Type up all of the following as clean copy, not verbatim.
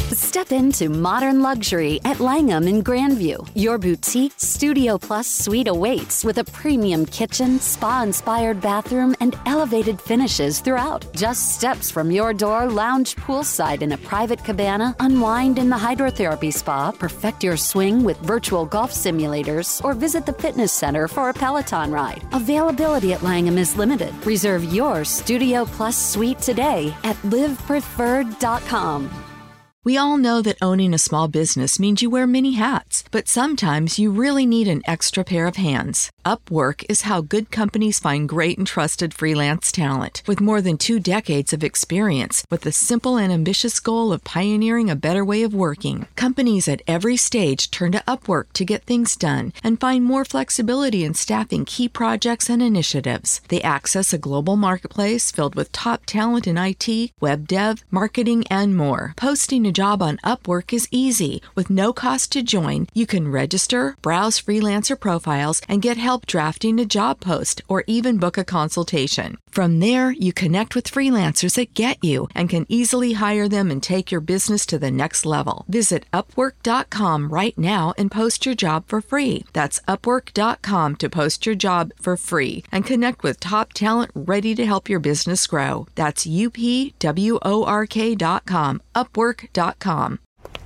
Step into modern luxury at Langham in Grandview. Your boutique Studio Plus suite awaits with a premium kitchen, spa-inspired bathroom, and elevated finishes throughout. Just steps from your door, lounge poolside in a private cabana, unwind in the hydrotherapy spa, perfect your swing with virtual golf simulators, or visit the fitness center for a Peloton ride. Availability at Langham is limited. Reserve your Studio Plus suite today at livepreferred.com. We all know that owning a small business means you wear many hats, but sometimes you really need an extra pair of hands. Upwork is how good companies find great and trusted freelance talent. With more than 2 decades of experience, with the simple and ambitious goal of pioneering a better way of working, companies at every stage turn to Upwork to get things done and find more flexibility in staffing key projects and initiatives. They access a global marketplace filled with top talent in IT, web dev, marketing, and more. Posting a job on Upwork is easy. With no cost to join, you can register, browse freelancer profiles, and get help drafting a job post or even book a consultation. From there, you connect with freelancers that get you and can easily hire them and take your business to the next level. Visit Upwork.com right now and post your job for free. That's Upwork.com to post your job for free and connect with top talent ready to help your business grow. That's UPWORK.com. Upwork.com.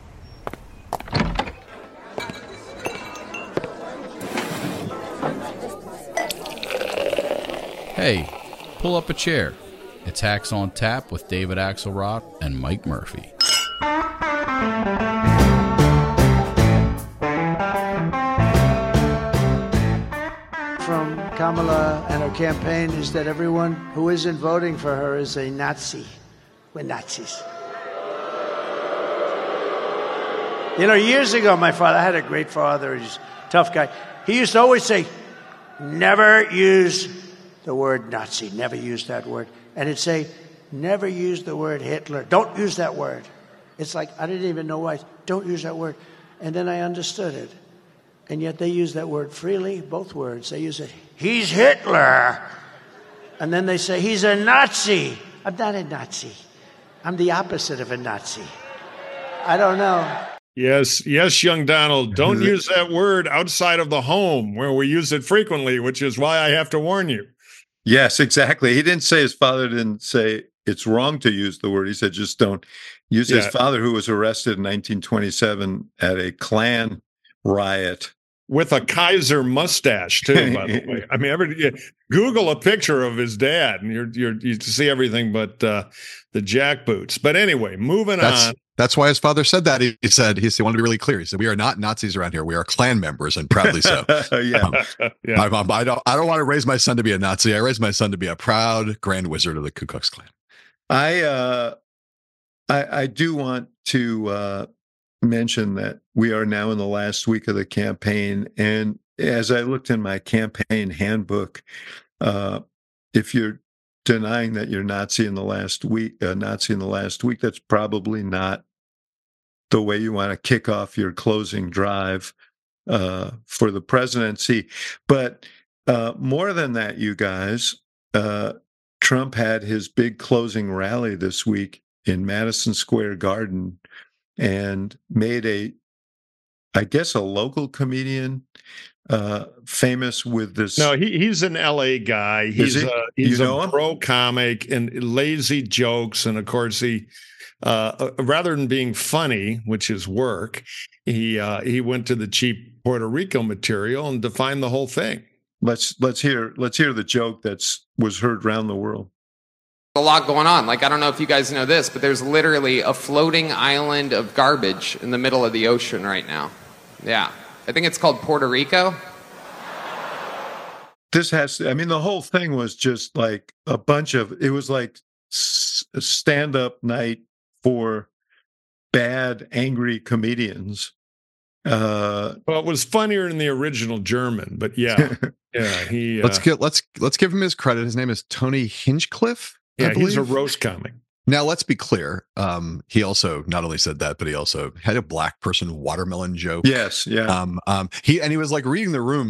Hey, pull up a chair. It's Hacks on Tap with David Axelrod and Mike Murphy. From Kamala and her campaign is that everyone who isn't voting for her is a Nazi. We're Nazis. You know, years ago, my father, I had a great father, he's a tough guy. He used to always say, never use the word Nazi, never use that word. And he'd say, never use the word Hitler. Don't use that word. It's like, I didn't even know why. Don't use that word. And then I understood it. And yet they use that word freely, both words. They use it, he's Hitler. And then they say, he's a Nazi. I'm not a Nazi. I'm the opposite of a Nazi. I don't know. Yes, young Donald. Don't use that word outside of the home where we use it frequently, which is why I have to warn you. Yes, exactly. He didn't say, his father didn't say it's wrong to use the word. He said, just don't use his father, who was arrested in 1927 at a Klan riot. With a Kaiser mustache, too, by the way. I mean, Google a picture of his dad, and you see everything but the jackboots. But anyway, moving on. That's why his father said that. He said he wanted to be really clear. He said, "We are not Nazis around here. We are Klan members, and proudly so." My mom, I don't want to raise my son to be a Nazi. I raised my son to be a proud Grand Wizard of the Ku Klux Klan. I do want to mention that we are now in the last week of the campaign, and as I looked in my campaign handbook, if you're denying that you're Nazi in the last week, that's probably not the way you want to kick off your closing drive for the presidency. But more than that, you guys, Trump had his big closing rally this week in Madison Square Garden and made a local comedian famous with this. No, he's an LA guy. He's a pro comic and lazy jokes. And of course, he rather than being funny, which is work, he went to the cheap Puerto Rico material and defined the whole thing. Let's hear the joke was heard around the world. A lot going on. Like, I don't know if you guys know this, but there's literally a floating island of garbage in the middle of the ocean right now. Yeah. I think it's called Puerto Rico. The whole thing was just like it was like a stand-up night for bad, angry comedians. Well, it was funnier in the original German, but yeah. Let's give him his credit. His name is Tony Hinchcliffe. Yeah, he's a roast comic. Now, let's be clear. He also not only said that, but he also had a black person watermelon joke. Yes, yeah. He was like reading the room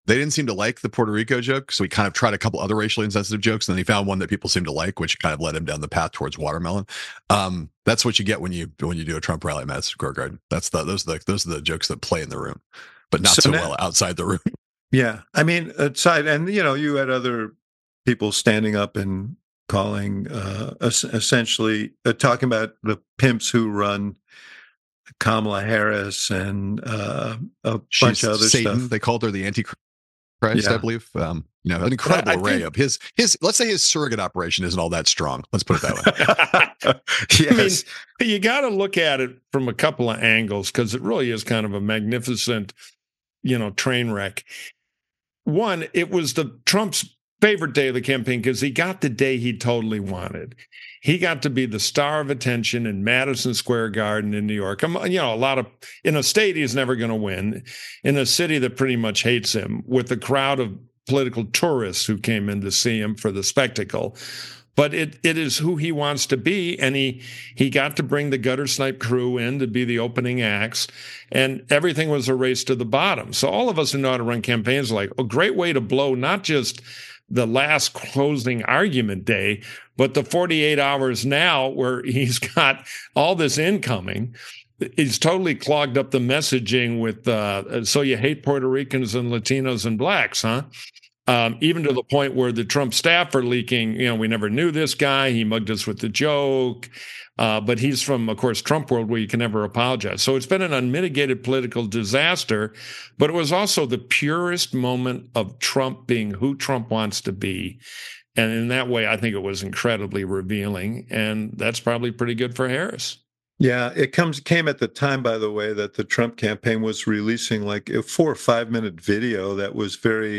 they didn't seem to like the Puerto Rico joke, so he kind of tried a couple other racially insensitive jokes, and then he found one that people seemed to like, which kind of led him down the path towards watermelon. That's what you get when you do a Trump rally at Madison Square Garden. Those are the jokes that play in the room, but not so well outside the room. Yeah, I mean, outside, and you had other people standing up and calling, essentially talking about the pimps who run Kamala Harris and a bunch of other Satan. stuff. They called her the Antichrist, I believe. An incredible array of his. Let's say his surrogate operation isn't all that strong. Let's put it that way. Yes. I mean, you got to look at it from a couple of angles because it really is kind of a magnificent, train wreck. One, it was Trump's favorite day of the campaign because he got the day he totally wanted. He got to be the star of attention in Madison Square Garden in New York. In a state he's never going to win, in a city that pretty much hates him, with a crowd of political tourists who came in to see him for the spectacle. But it is who he wants to be, and he got to bring the Gutter Snipe crew in to be the opening acts, and everything was a race to the bottom. So all of us who know how to run campaigns are like, a great way to blow not just the last closing argument day, but the 48 hours now where he's got all this incoming. He's totally clogged up the messaging with, so you hate Puerto Ricans and Latinos and blacks, huh? Even to the point where the Trump staff are leaking, we never knew this guy. He mugged us with the joke. But he's from, of course, Trump world where you can never apologize. So it's been an unmitigated political disaster, but it was also the purest moment of Trump being who Trump wants to be. And in that way, I think it was incredibly revealing. And that's probably pretty good for Harris. Yeah, it came at the time, by the way, that the Trump campaign was releasing like a 4 or 5 minute video that was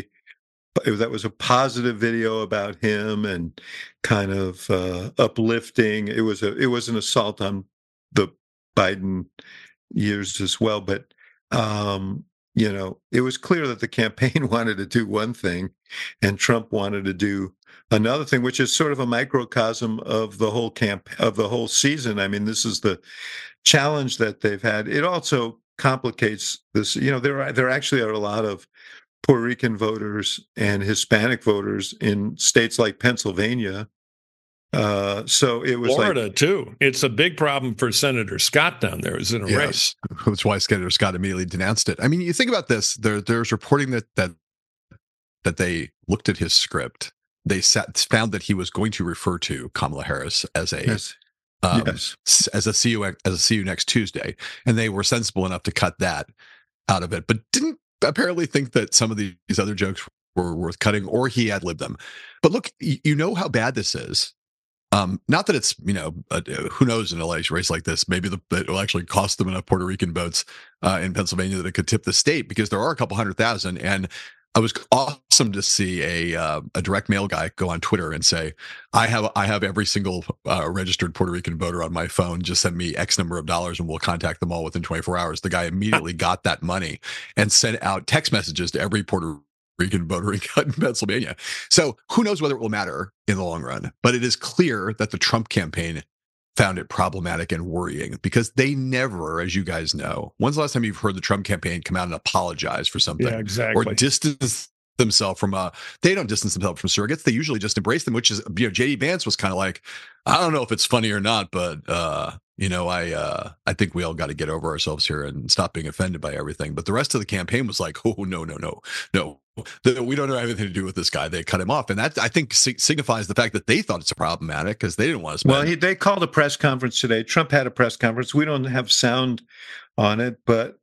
a positive video about him and kind of uplifting. It was an assault on the Biden years as well, but it was clear that the campaign wanted to do one thing and Trump wanted to do another thing, which is sort of a microcosm of the whole season. I mean, this is the challenge that they've had. It also complicates this. There actually are a lot of Puerto Rican voters and Hispanic voters in states like Pennsylvania. So it was Florida too. It's a big problem for Senator Scott down there. Is in a race. That's why Senator Scott immediately denounced it. I mean, you think about this. There's reporting that they looked at his script. They found that he was going to refer to Kamala Harris as as a see you next Tuesday, and they were sensible enough to cut that out of it, but didn't apparently think that some of these other jokes were worth cutting, or he ad-libbed them. But look, you know how bad this is. Not that it's, who knows in a race like this, maybe it will actually cost them enough Puerto Rican votes in Pennsylvania that it could tip the state, because there are a couple 100,000. And it was awesome to see a direct mail guy go on Twitter and say, I have every single registered Puerto Rican voter on my phone. Just send me X number of dollars and we'll contact them all within 24 hours. The guy immediately got that money and sent out text messages to every Puerto Rican voter in Pennsylvania. So who knows whether it will matter in the long run, but it is clear that the Trump campaign found it problematic and worrying, because they never, as you guys know, when's the last time you've heard the Trump campaign come out and apologize for something? Yeah, exactly. Or distance themselves from they don't distance themselves from surrogates. They usually just embrace them, which is, JD Vance was kind of like, I don't know if it's funny or not, but I think we all got to get over ourselves here and stop being offended by everything. But the rest of the campaign was like, oh, no. We don't have anything to do with this guy. They cut him off. And that, I think, signifies the fact that they thought it's problematic because they didn't want to spend. Well, they called a press conference today. Trump had a press conference. We don't have sound on it, but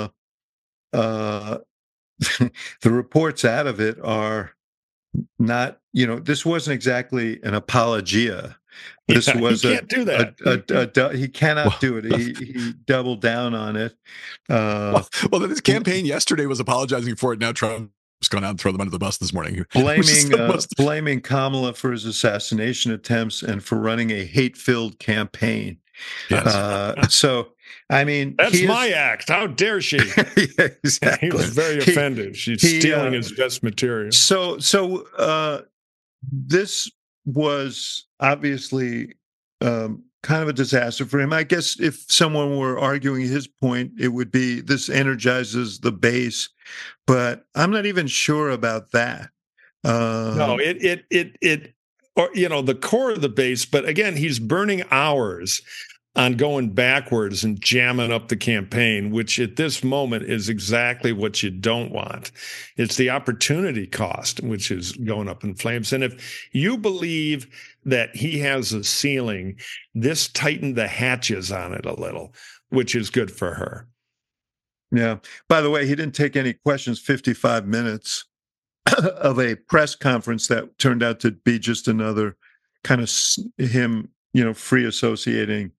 the reports out of it are not, this wasn't exactly an apologia. This was he can't do that. He cannot do it. He doubled down on it. Well, his campaign yesterday was apologizing for it. Now Trump has gone out and thrown them under the bus this morning. Blaming Kamala for his assassination attempts and for running a hate-filled campaign. Yes. So, I mean, that's my act. How dare she? Yeah, exactly. He was very offended. She's stealing his best material. So this was obviously kind of a disaster for him. I guess if someone were arguing his point, it would be this energizes the base, but I'm not even sure about that. No, or the core of the base. But again, he's burning hours on going backwards and jamming up the campaign, which at this moment is exactly what you don't want. It's the opportunity cost, which is going up in flames. And if you believe that he has a ceiling, this tightened the hatches on it a little, which is good for her. Yeah. By the way, he didn't take any questions, 55 minutes of a press conference that turned out to be just another kind of him, free associating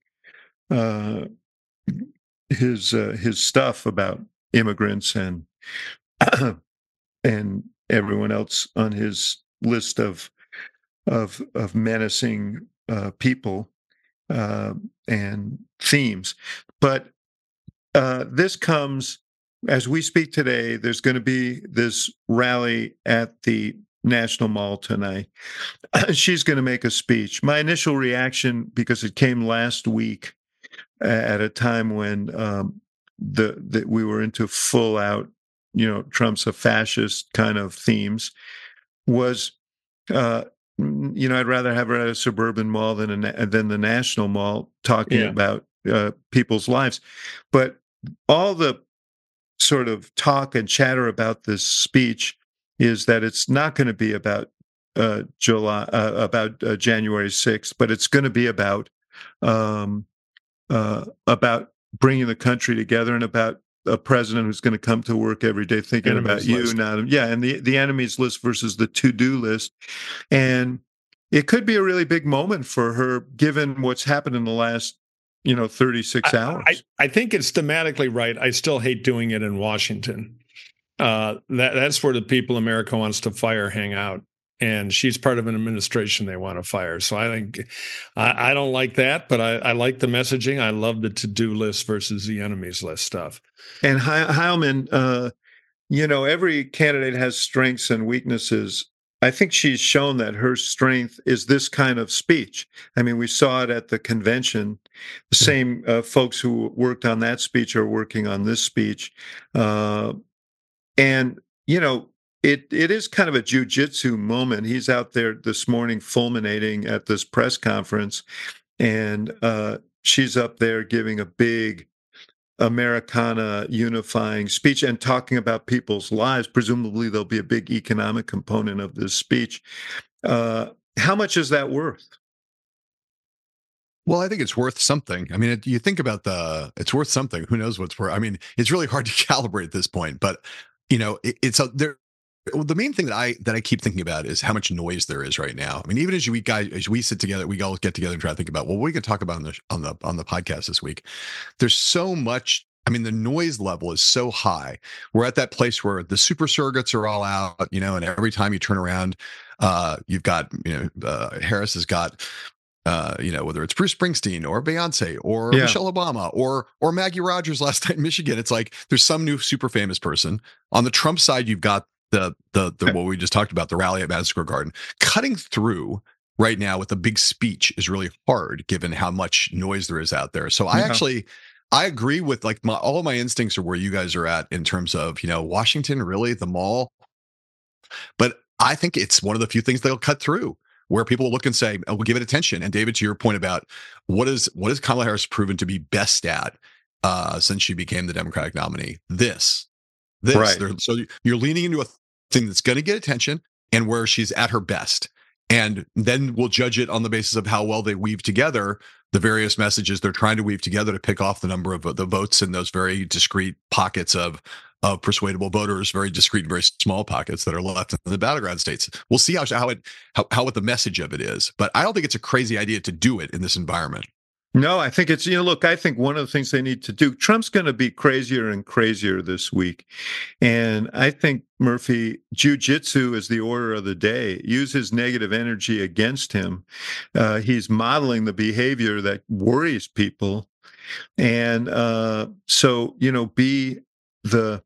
his stuff about immigrants and and everyone else on his list of menacing people and themes. But this comes as we speak today. There's going to be this rally at the National Mall tonight. She's going to make a speech. My initial reaction, because it came last week at a time when we were into full out, Trump's a fascist kind of themes, was, I'd rather have her at a suburban mall than the National Mall talking about people's lives. But all the sort of talk and chatter about this speech is that it's not going to be about January 6th, but it's going to be about bringing the country together and about a president who's going to come to work every day thinking about you. And the enemies list versus the to-do list. And it could be a really big moment for her, given what's happened in the last 36 hours. I think it's thematically right. I still hate doing it in Washington. That's where the people America wants to fire hang out. And she's part of an administration they want to fire. So I think I don't like that, but I like the messaging. I love the to-do list versus the enemies list stuff. And Heilman, every candidate has strengths and weaknesses. I think she's shown that her strength is this kind of speech. I mean, we saw it at the convention. The same folks who worked on that speech are working on this speech. It is kind of a jujitsu moment. He's out there this morning fulminating at this press conference, and she's up there giving a big Americana unifying speech and talking about people's lives. Presumably, there'll be a big economic component of this speech. How much is that worth? Well, I think it's worth something. I mean, you think about it's worth something. Who knows what's worth? I mean, it's really hard to calibrate at this point, but it's there. The main thing that I keep thinking about is how much noise there is right now. I mean, even as we sit together, we all get together and try to think about, well, what we can talk about on the podcast this week. There's so much. I mean, the noise level is so high. We're at that place where the super surrogates are all out, and every time you turn around, you've got, Harris has got, whether it's Bruce Springsteen or Beyonce or Michelle Obama or Maggie Rogers last night in Michigan. It's like there's some new super famous person. On the Trump side, you've got the what we just talked about, the rally at Madison Square Garden. Cutting through right now with a big speech is really hard given how much noise there is out there. So I agree with all of my instincts are where you guys are at in terms of, Washington, really, the mall. But I think it's one of the few things they'll cut through where people will look and say, oh, we'll give it attention. And David, to your point about what is Kamala Harris proven to be best at since she became the Democratic nominee? This. Right. So you're leaning into a thing that's going to get attention and where she's at her best. And then we'll judge it on the basis of how well they weave together the various messages they're trying to weave together to pick off the number of the votes in those very discrete pockets of persuadable voters, very discrete, very small pockets that are left in the battleground states. We'll see how what the message of it is. But I don't think it's a crazy idea to do it in this environment. No, I think it's, look, I think one of the things they need to do, Trump's going to be crazier and crazier this week. And I think, Murphy, jujitsu is the order of the day. Use his negative energy against him. He's modeling the behavior that worries people. And so, be the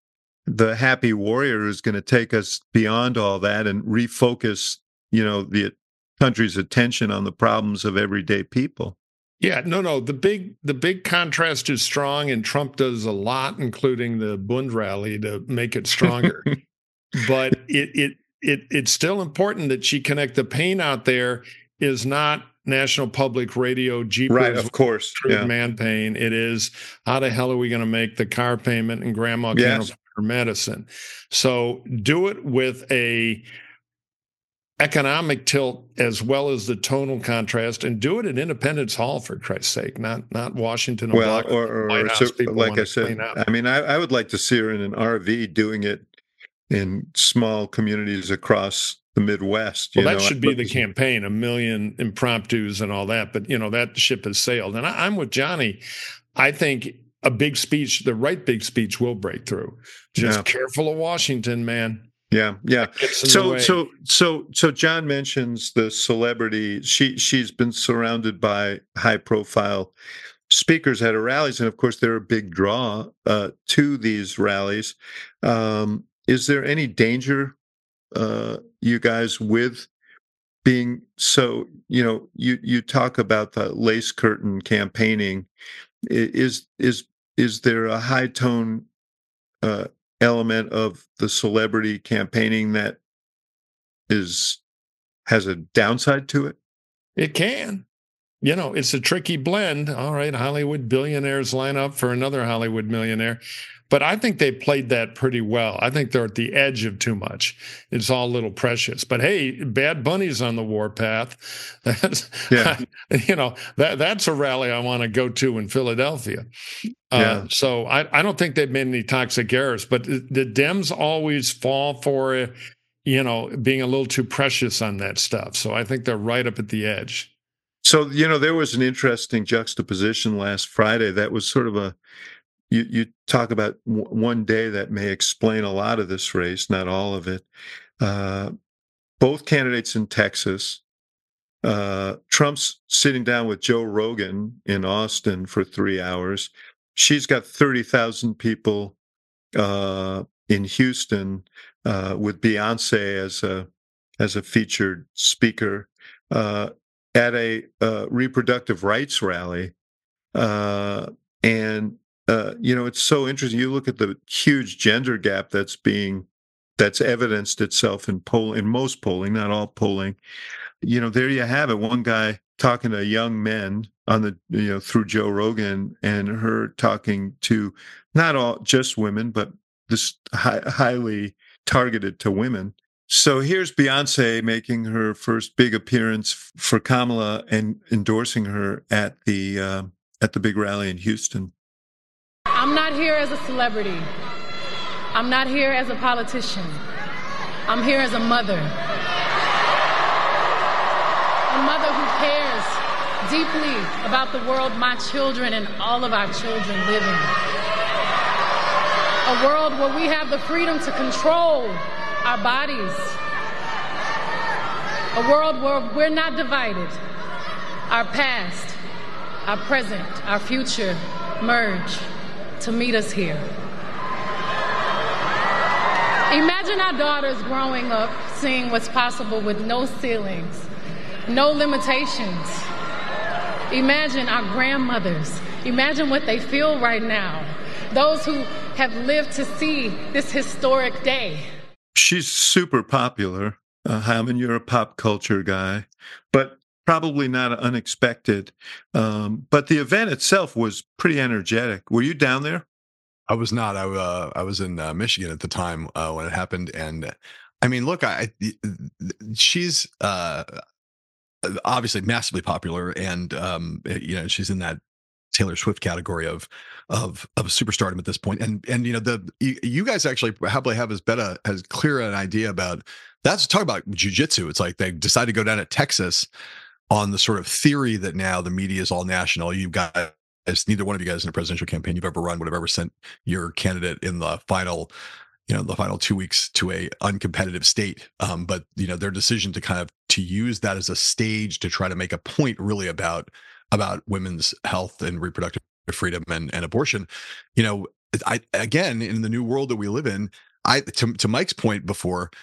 happy warrior who's going to take us beyond all that and refocus, the country's attention on the problems of everyday people. Yeah, no. The big contrast is strong, and Trump does a lot, including the Bund rally, to make it stronger. But it's still important that she connect. The pain out there is not National Public Radio, Jeepers, right? Of course, man pain. It is, how the hell are we going to make the car payment and grandma can't afford her medicine? So do it with a economic tilt as well as the tonal contrast, and do it at Independence Hall, for Christ's sake, not Washington. Or like I said, I mean, I would like to see her in an RV doing it in small communities across the Midwest. Well, that should be the campaign, 1 million impromptus and all that. But, that ship has sailed. And I'm with Johnny. I think a big speech, the right big speech, will break through. Just careful of Washington, man. Yeah. So John mentions the celebrity. She's been surrounded by high profile speakers at her rallies. And of course, they're a big draw to these rallies. Is there any danger, you guys, with being so, you talk about the lace curtain campaigning. Is there a high tone element of the celebrity campaigning that has a downside to it? It can. It's a tricky blend. All right, Hollywood billionaires line up for another Hollywood millionaire. But I think they played that pretty well. I think they're at the edge of too much. It's all a little precious. But hey, Bad Bunny's on the warpath. That's a rally I want to go to in Philadelphia. So I don't think they've made any toxic errors. But the Dems always fall for, being a little too precious on that stuff. So I think they're right up at the edge. So, there was an interesting juxtaposition last Friday. That was sort of you talk about one day that may explain a lot of this race, not all of it. Both candidates in Texas. Trump's sitting down with Joe Rogan in Austin for 3 hours. She's got 30,000 people in Houston with Beyonce as a featured speaker at a reproductive rights rally. It's so interesting. You look at the huge gender gap that's evidenced itself in most polling, not all polling. There you have it. One guy talking to young men on the, through Joe Rogan, and her talking to not all just women, but this highly targeted to women. So here's Beyonce making her first big appearance for Kamala and endorsing her at the big rally in Houston. I'm not here as a celebrity. I'm not here as a politician. I'm here as a mother. A mother who cares deeply about the world my children and all of our children live in. A world where we have the freedom to control our bodies. A world where we're not divided. Our past, our present, our future merge to meet us here. Imagine our daughters growing up seeing what's possible with no ceilings, no limitations. Imagine our grandmothers. Imagine what they feel right now. Those who have lived to see this historic day. She's super popular. Hyman, you're a pop culture guy, but probably not unexpected. But the event itself was pretty energetic. Were you down there? I was not. I was in Michigan at the time when it happened, and I mean, look, she's obviously massively popular, and she's in that Taylor Swift category of superstardom at this point. And you guys actually probably have as clear an idea about that's talk about jiu-jitsu. It's like they decided to go down to Texas on the sort of theory that now the media is all national. You've got, as neither one of you guys in a presidential campaign you've ever run would have ever sent your candidate in the final 2 weeks to a uncompetitive state. But their decision to use that as a stage to try to make a point really about women's health and reproductive freedom and abortion. Again, in the new world that we live in, to Mike's point before,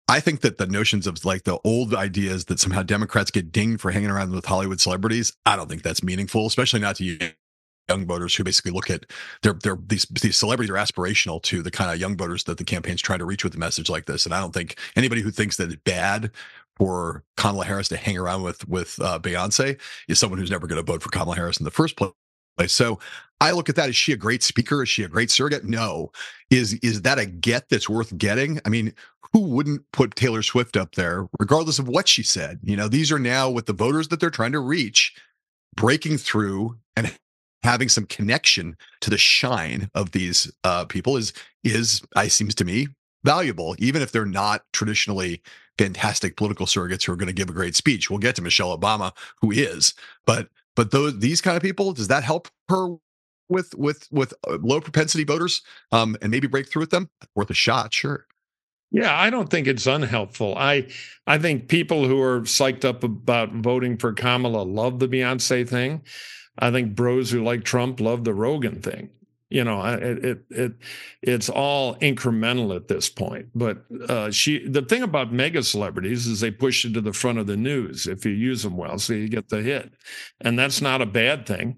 I think that the notions of like the old ideas that somehow Democrats get dinged for hanging around with Hollywood celebrities, I don't think that's meaningful, especially not to young voters who basically look at these celebrities are aspirational to the kind of young voters that the campaign's trying to reach with a message like this. And I don't think anybody who thinks that it's bad for Kamala Harris to hang around with Beyonce is someone who's never going to vote for Kamala Harris in the first place. So I look at that. Is she a great speaker? Is she a great surrogate? No. Is that a get that's worth getting? I mean, who wouldn't put Taylor Swift up there, regardless of what she said? You know, these are now with the voters that they're trying to reach, breaking through and having some connection to the shine of these people seems to me valuable, even if they're not traditionally fantastic political surrogates who are going to give a great speech. We'll get to Michelle Obama, who is, but these kind of people, does that help her with low propensity voters and maybe break through with them? Worth a shot, sure. Yeah, I don't think it's unhelpful. I think people who are psyched up about voting for Kamala love the Beyonce thing. I think bros who like Trump love the Rogan thing. You know, it's all incremental at this point. But the thing about mega celebrities is they push you to the front of the news if you use them well, so you get the hit, and that's not a bad thing.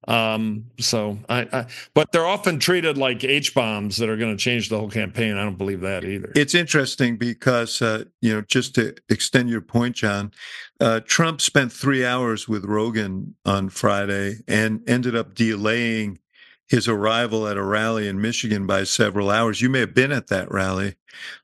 But they're often treated like H-bombs that are going to change the whole campaign. I don't believe that either. It's interesting because, just to extend your point, John, Trump spent 3 hours with Rogan on Friday and ended up delaying his arrival at a rally in Michigan by several hours. You may have been at that rally.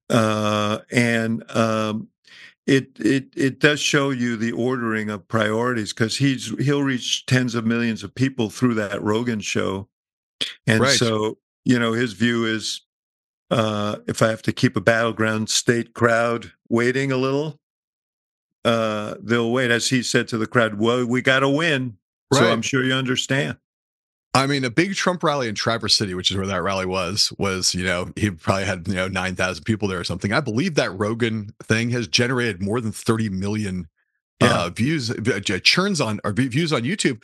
It does show you the ordering of priorities, because he'll reach tens of millions of people through that Rogan show. And right. So, his view is, if I have to keep a battleground state crowd waiting a little, they'll wait. As he said to the crowd, well, we got to win. Right. So I'm sure you understand. I mean, a big Trump rally in Traverse City, which is where that rally was, he probably had, 9,000 people there or something. I believe that Rogan thing has generated more than 30 million views, views on YouTube.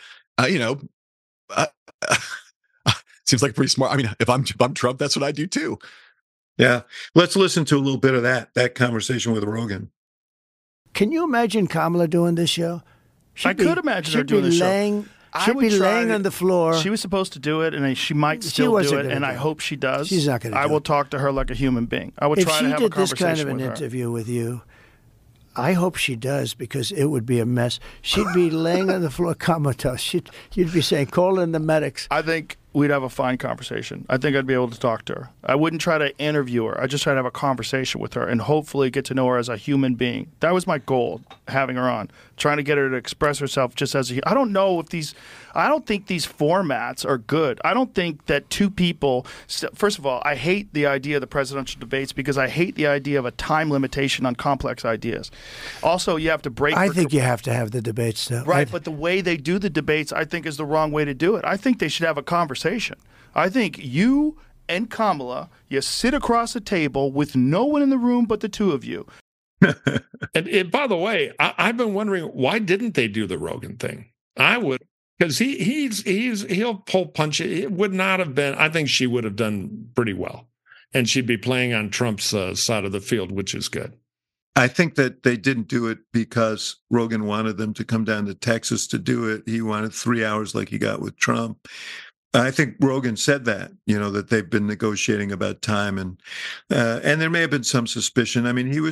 Seems like pretty smart. I mean, if I'm Trump, that's what I do too. Yeah. Let's listen to a little bit of that conversation with Rogan. Can you imagine Kamala doing this show? I could imagine her doing this show. She'd be laying on the floor. She was supposed to do it, and she might still do it, and I hope she does. She's not going to do it. I will talk to her like a human being. I will try to have a conversation with her. If she did this kind of an interview with you, I hope she does, because it would be a mess. She'd be laying on the floor comatose. You'd be saying, call in the medics. I think we'd have a fine conversation. I think I'd be able to talk to her. I wouldn't try to interview her. I'd just try to have a conversation with her and hopefully get to know her as a human being. That was my goal, having her on, trying to get her to express herself just as I don't think these formats are good. I don't think that two people, first of all, I hate the idea of the presidential debates because I hate the idea of a time limitation on complex ideas. Also, you have to break. I think you have to have the debates, though. Right, but the way they do the debates, I think, is the wrong way to do it. I think they should have a conversation. I think you and Kamala, you sit across a table with no one in the room but the two of you. And by the way, I've been wondering, why didn't they do the Rogan thing? I would, because he'll pull punch. It would not have been. I think she would have done pretty well, and she'd be playing on Trump's side of the field, which is good. I think that they didn't do it because Rogan wanted them to come down to Texas to do it. He wanted 3 hours like he got with Trump. I think Rogan said that, that they've been negotiating about time, and there may have been some suspicion. I mean, he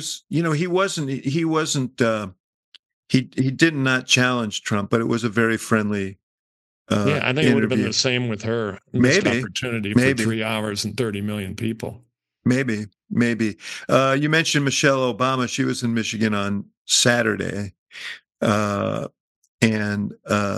did not challenge Trump, but it was a very friendly. I think it would have been the same with her. Maybe opportunity for 3 hours and 30 million people. Maybe. You mentioned Michelle Obama. She was in Michigan on Saturday, and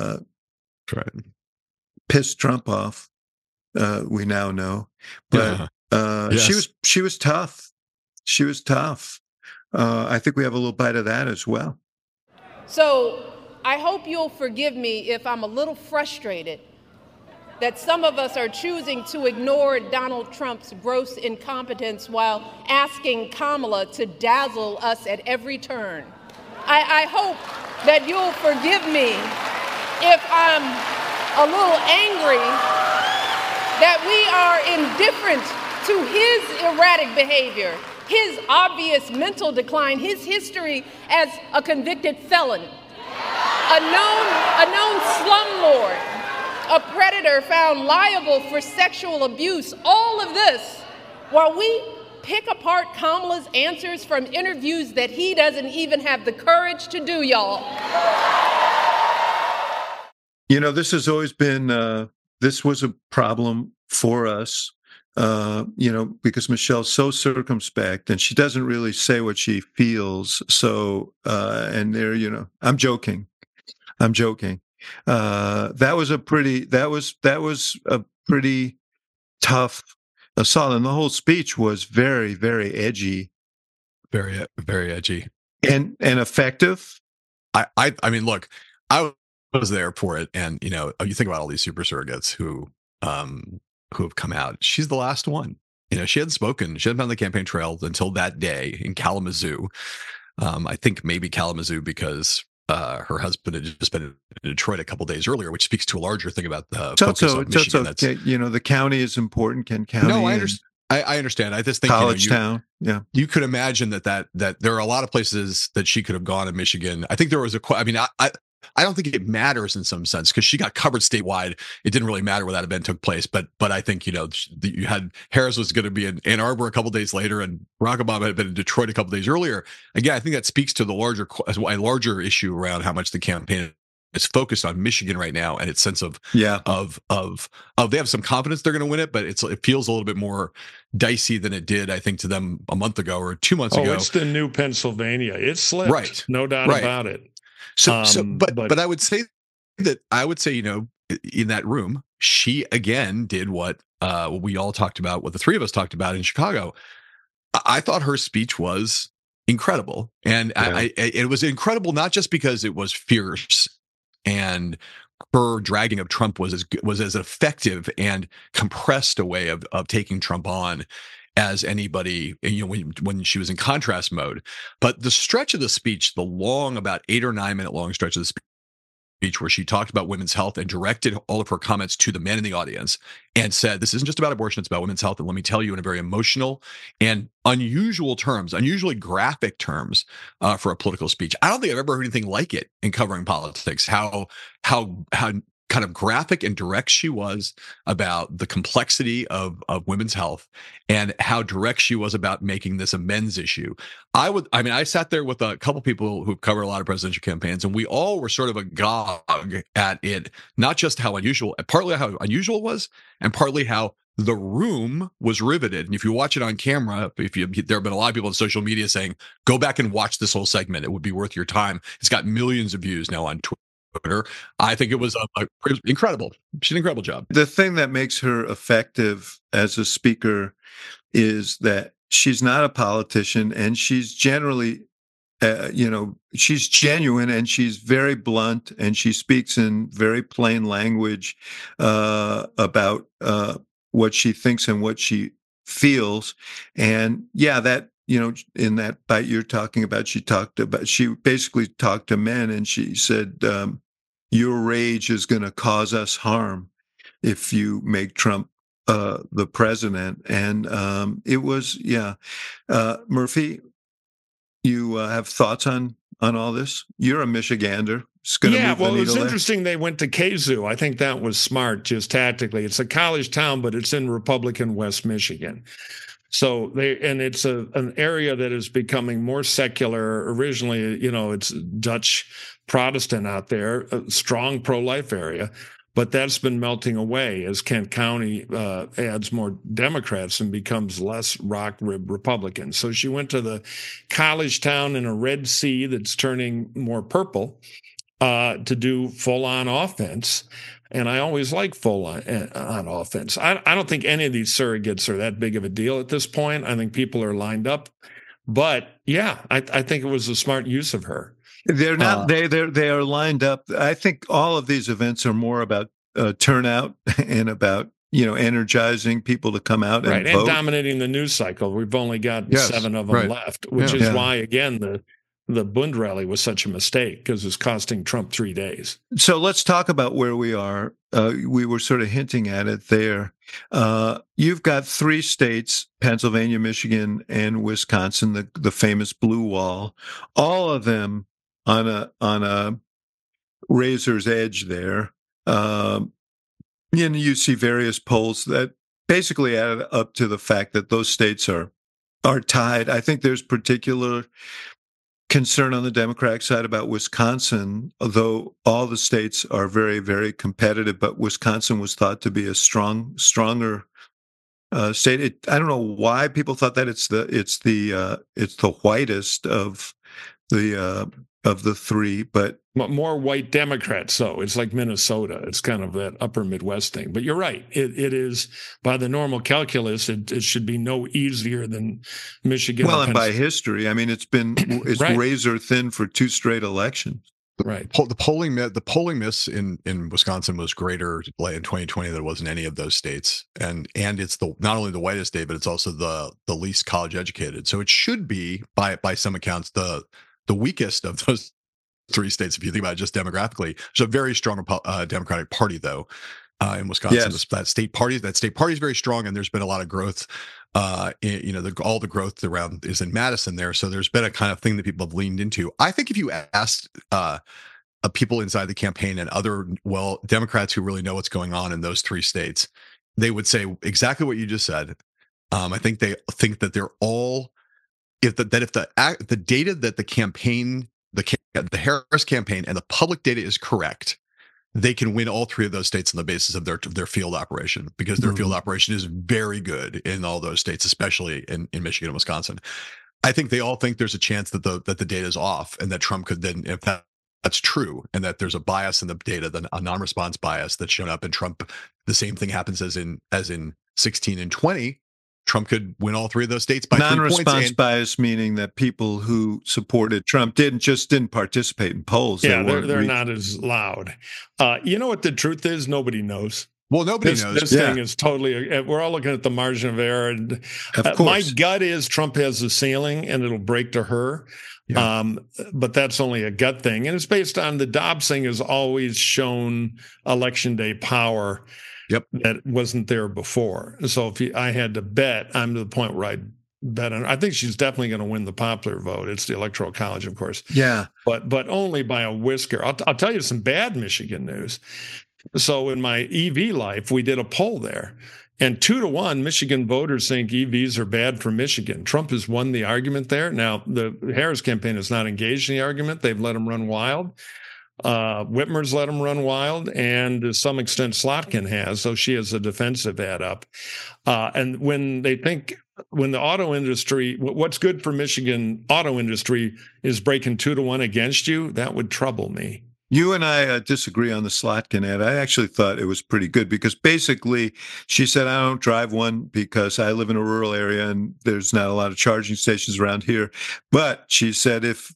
pissed Trump off. We now know, but yes. she was tough. She was tough. I think we have a little bite of that as well. So I hope you'll forgive me if I'm a little frustrated that some of us are choosing to ignore Donald Trump's gross incompetence while asking Kamala to dazzle us at every turn. I hope that you'll forgive me if I'm a little angry that we are indifferent to his erratic behavior his obvious mental decline, his history as a convicted felon, a known slumlord, a predator found liable for sexual abuse, all of this, while we pick apart Kamala's answers from interviews that he doesn't even have the courage to do, y'all. You know, this has always been, this was a problem for us, you know, because Michelle's so circumspect and she doesn't really say what she feels. So, and there, you know, I'm joking. That was a pretty tough assault, and the whole speech was very, very edgy, very, very edgy, and effective. I mean, look, I was there for it, and you know, you think about all these super surrogates who have come out. She's the last one. You know, she hadn't spoken. She hadn't been on the campaign trail until that day in Kalamazoo. I think maybe Kalamazoo because her husband had just been in Detroit a couple days earlier, which speaks to a larger thing about the focus on Michigan. That's, you know, the county is important. Kent County. No, I understand. I just think college town. Yeah, you could imagine that there are a lot of places that she could have gone in Michigan. I think there was I mean, I don't think it matters in some sense because she got covered statewide. It didn't really matter where that event took place. But I think, you know, you had Harris was going to be in Ann Arbor a couple of days later, and Barack Obama had been in Detroit a couple of days earlier. Again, I think that speaks to the larger issue around how much the campaign is focused on Michigan right now and its sense of they have some confidence they're going to win it, but it feels a little bit more dicey than it did, I think, to them a month ago or 2 months ago. It's the new Pennsylvania. It slipped, right? No doubt about it. But I would say, you know, in that room, she again did what we all talked about, what the three of us talked about in Chicago. I thought her speech was incredible, and it was incredible not just because it was fierce and her dragging of Trump was as effective and compressed a way of taking Trump on as anybody, you know, when she was in contrast mode. But the stretch of the speech, the long, about 8 or 9 minute long stretch of the speech where she talked about women's health and directed all of her comments to the men in the audience and said, this isn't just about abortion, it's about women's health. And let me tell you in a very emotional and unusually graphic terms for a political speech. I don't think I've ever heard anything like it in covering politics, how kind of graphic and direct she was about the complexity of women's health and how direct she was about making this a men's issue. I sat there with a couple people who've covered a lot of presidential campaigns, and we all were sort of agog at it, not just partly how unusual it was, and partly how the room was riveted. And if you watch it on camera, there have been a lot of people on social media saying, go back and watch this whole segment. It would be worth your time. It's got millions of views now on Twitter. I think it was incredible. She did an incredible job. The thing that makes her effective as a speaker is that she's not a politician, and she's generally, she's genuine, and she's very blunt, and she speaks in very plain language about what she thinks and what she feels. And that, you know, in that bite you're talking about, she basically talked to men, and she said, your rage is going to cause us harm if you make Trump the president. And it was, Murphy, you have thoughts on all this? You're a Michigander. It's interesting they went to Kazoo. I think that was smart, just tactically. It's a college town, but it's in Republican West Michigan. So it's an area that is becoming more secular. Originally, you know, it's Dutch Protestant out there, a strong pro-life area, but that's been melting away as Kent County adds more Democrats and becomes less rock rib Republican. So she went to the college town in a red sea that's turning more purple to do full-on offense. And I always like full on offense. I don't think any of these surrogates are that big of a deal at this point. I think people are lined up. But I think it was a smart use of her. They're not. They are lined up. I think all of these events are more about turnout and about, you know, energizing people to come out and vote. And dominating the news cycle. We've only got 7 of them left, which is why, again, the Bund rally was such a mistake because it's costing Trump 3 days. So let's talk about where we are. We were sort of hinting at it there. You've got 3 states, Pennsylvania, Michigan, and Wisconsin, the famous blue wall, all of them on a razor's edge there. And you see various polls that basically add up to the fact that those states are tied. I think there's particular concern on the Democratic side about Wisconsin, although all the states are very, very competitive, but Wisconsin was thought to be a stronger state. I don't know why people thought that. It's the whitest of the 3, but more white Democrats. So it's like Minnesota. It's kind of that upper Midwest thing. But you're right. It is, by the normal calculus, it should be no easier than Michigan. Well, and by history, I mean, it's right. Razor thin for 2 straight elections. Right. The polling miss in Wisconsin was greater in 2020 than it was in any of those states, and it's not only the whitest state, but it's also the least college educated. So it should be by some accounts the weakest of those 3 states, if you think about it just demographically. There's a very strong Democratic Party, though, in Wisconsin. Yes. That state party is very strong, and there's been a lot of growth. All the growth around is in Madison there, so there's been a kind of thing that people have leaned into. I think if you asked people inside the campaign and other Democrats who really know what's going on in those 3 states, they would say exactly what you just said. I think they think that they're all if the data that the Harris campaign and the public data is correct, they can win all 3 of those states on the basis of their field operation, because their field operation is very good in all those states, especially in Michigan and Wisconsin. I think they all think there's a chance that the data is off, and that Trump could then, if that's true, and that there's a bias in the data, a non-response bias that's shown up in Trump. The same thing happens as in 16 and 20. Trump could win all 3 of those states by 3 points. Non-response bias, meaning that people who supported Trump didn't participate in polls. Yeah, they're not as loud. You know what the truth is? Nobody knows. Well, nobody knows. This thing is totally. We're all looking at the margin of error. And my gut is Trump has a ceiling, and it'll break to her. Yeah. But that's only a gut thing, and it's based on the Dobbs thing has always shown election day power. Yep, that wasn't there before. So if I had to bet, I'm to the point where I'd bet on. I think she's definitely going to win the popular vote. It's the Electoral College, of course. Yeah, but only by a whisker. I'll tell you some bad Michigan news. So in my EV life, we did a poll there, and 2-1, Michigan voters think EVs are bad for Michigan. Trump has won the argument there. Now the Harris campaign is not engaged in the argument. They've let him run wild. Whitmer's let him run wild, and to some extent Slotkin has, so she has a defensive ad up. And when the auto industry, what's good for Michigan auto industry is breaking 2-1 against you, that would trouble me. You and I disagree on the Slotkin ad. I actually thought it was pretty good, because basically she said, I don't drive one because I live in a rural area and there's not a lot of charging stations around here. But she said if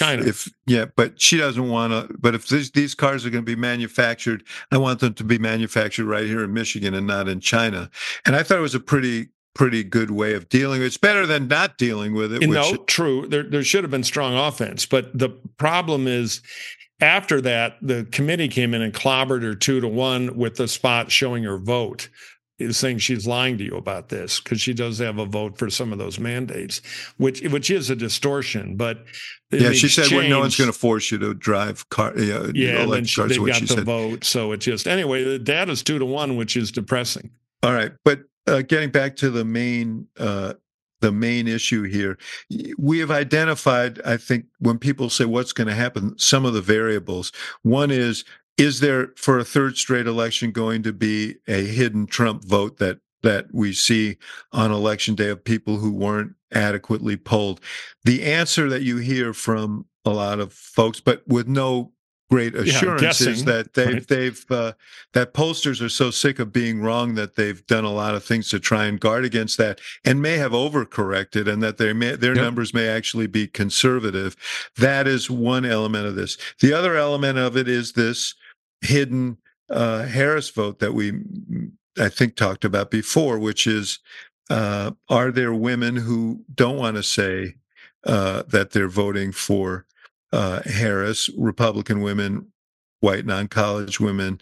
but she doesn't want to, but if these cars are going to be manufactured, I want them to be manufactured right here in Michigan and not in China. And I thought it was a pretty good way of dealing. It's better than not dealing with it. True. There should have been strong offense, but the problem is, after that, the committee came in and clobbered her 2-1 with the spot showing her vote, is saying she's lying to you about this because she does have a vote for some of those mandates, which is a distortion. But she said, well, no one's going to force you to drive car. They've got the vote. So it just, anyway, the data's 2-1, which is depressing. All right. But getting back to the main issue here, we have identified, I think, when people say what's going to happen, some of the variables. One is there, for a 3rd straight election, going to be a hidden Trump vote that we see on election day of people who weren't adequately polled? The answer that you hear from a lot of folks, but with no great assurance, is that that pollsters are so sick of being wrong that they've done a lot of things to try and guard against that, and may have overcorrected, and that their numbers may actually be conservative. That is one element of this. The other element of it is this hidden Harris vote that I think talked about before, which is, are there women who don't want to say that they're voting for Harris, Republican women, white non-college women.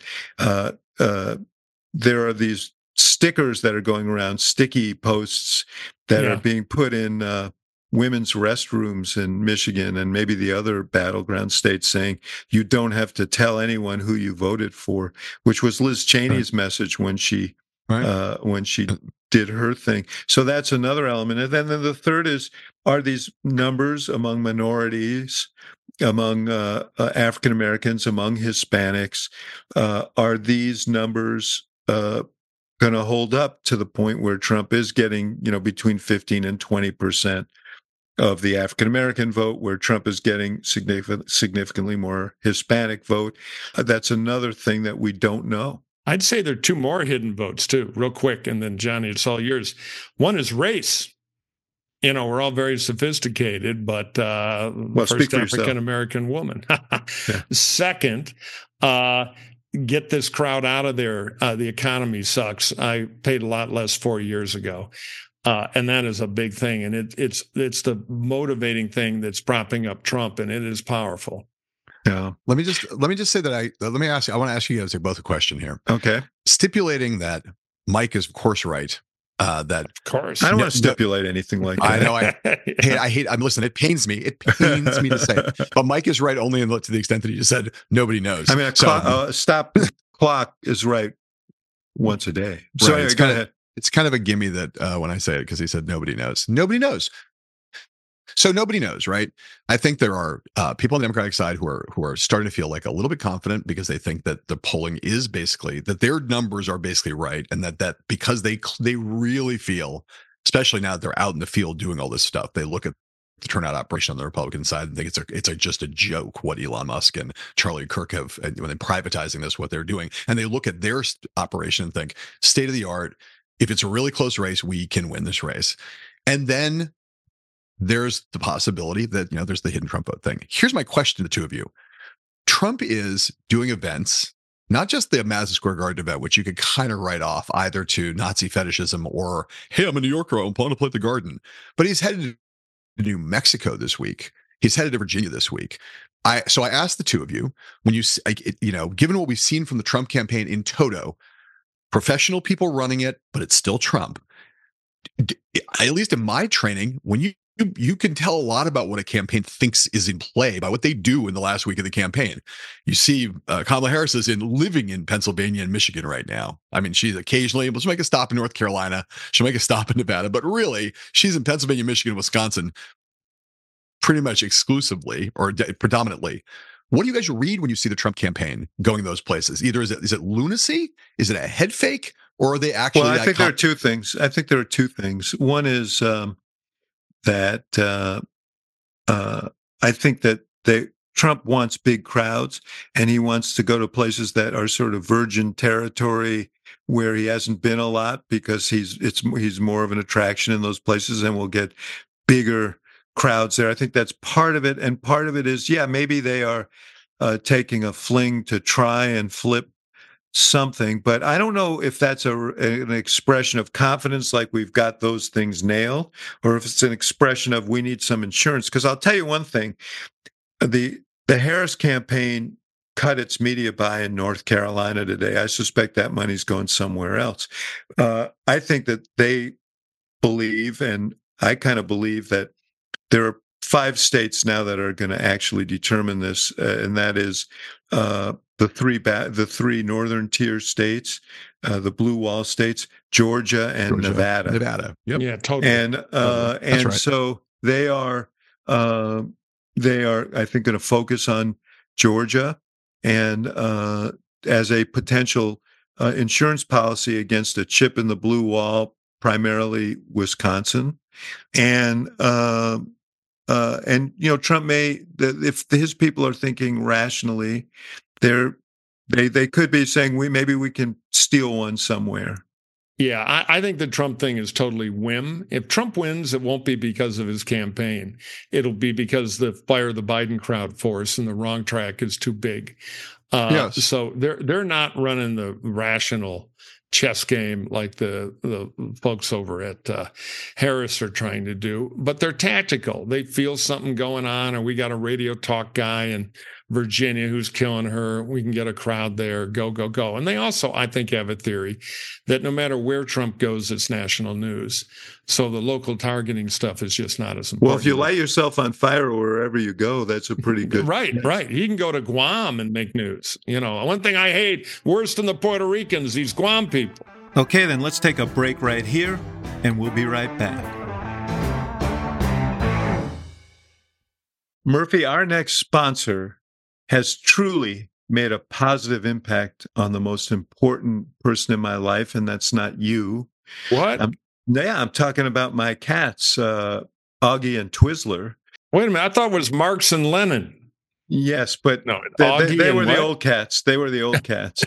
There are these stickers that are going around, sticky posts that are being put in women's restrooms in Michigan and maybe the other battleground states, saying you don't have to tell anyone who you voted for, which was Liz Cheney's message when she did her thing. So that's another element. And then the third are these numbers among minorities, among African Americans, among Hispanics? Are these numbers going to hold up to the point where Trump is getting, between 15 and 20% of the African American vote, where Trump is getting significantly more Hispanic vote? That's another thing that we don't know. I'd say there are two more hidden votes too, real quick, and then Johnny, it's all yours. One is race. We're all very sophisticated, but first African American woman. Second, get this crowd out of there. The economy sucks. I paid a lot less 4 years ago. And that is a big thing. And it's the motivating thing that's propping up Trump, and it is powerful. Yeah. Let me just say that I want to ask you guys both a question here. Okay. Stipulating that Mike is of course right. That of course. I don't want to stipulate anything like that. I know. I hate. Listen. It pains me. It pains me to say it. But Mike is right only to the extent that he just said nobody knows. I mean, stop clock is right once a day. So right. Anyway, it's kind of a gimme that when I say it, because he said nobody knows. Nobody knows. So nobody knows, right? I think there are people on the Democratic side who are starting to feel like a little bit confident because they think that the polling is basically, that their numbers are basically right, and that because they really feel, especially now that they're out in the field doing all this stuff, they look at the turnout operation on the Republican side and think it's just a joke what Elon Musk and Charlie Kirk have, when they're privatizing this, what they're doing, and they look at their operation and think state of the art. If it's a really close race, we can win this race, and then there's the possibility that, there's the hidden Trump vote thing. Here's my question to the two of you. Trump is doing events, not just the Madison Square Garden event, which you could kind of write off either to Nazi fetishism or, hey, I'm a New Yorker, I want to play at the Garden. But he's headed to New Mexico this week. He's headed to Virginia this week. So I asked the two of you, when given what we've seen from the Trump campaign in toto, professional people running it, but it's still Trump. At least in my training, when you can tell a lot about what a campaign thinks is in play by what they do in the last week of the campaign. You see Kamala Harris is living in Pennsylvania and Michigan right now. I mean, she'll make a stop in North Carolina. She'll make a stop in Nevada, but really she's in Pennsylvania, Michigan, Wisconsin, pretty much exclusively or predominantly. What do you guys read when you see the Trump campaign going those places? Either is it lunacy? Is it a head fake? Or are they actually? Well, I think there are two things. One is that I think that Trump wants big crowds, and he wants to go to places that are sort of virgin territory where he hasn't been a lot, because he's more of an attraction in those places, and will get bigger crowds there. I think that's part of it, and part of it is, maybe they are taking a fling to try and flip something, but I don't know if that's an expression of confidence, like we've got those things nailed, or if it's an expression of we need some insurance. Because I'll tell you one thing, the Harris campaign cut its media buy in North Carolina today. I suspect that money's going somewhere else. I think that they believe, and I kind of believe, that there are 5 states now that are going to actually determine this, and that is the three northern tier states, the blue wall states, Georgia and Nevada. Yep. Yeah, totally. And right. So they are I think, going to focus on Georgia and as a potential insurance policy against a chip in the blue wall, primarily Wisconsin. And Trump if his people are thinking rationally, they could be saying maybe we can steal one somewhere. Yeah, I think the Trump thing is totally whim. If Trump wins, it won't be because of his campaign. It'll be because the Biden crowd force and the wrong track is too big. Yes. So they're not running the rational chess game like the folks over at Harris are trying to do, but they're tactical. They feel something going on, or we got a radio talk guy in Virginia who's killing her. We can get a crowd there. Go, go, go. And they also, I think, have a theory that no matter where Trump goes, it's national news. So the local targeting stuff is just not as important. Well, if you light yourself on fire wherever you go, that's a pretty good... Right. He can go to Guam and make news. One thing I hate, worse than the Puerto Ricans, these Guam people. Okay, then let's take a break right here, and we'll be right back. Murphy, our next sponsor has truly made a positive impact on the most important person in my life, and that's not you. What? I'm talking about my cats, Augie and Twizzler. Wait a minute, I thought it was Marx and Lenin. Yes, but no, they were the old cats. They were the old cats.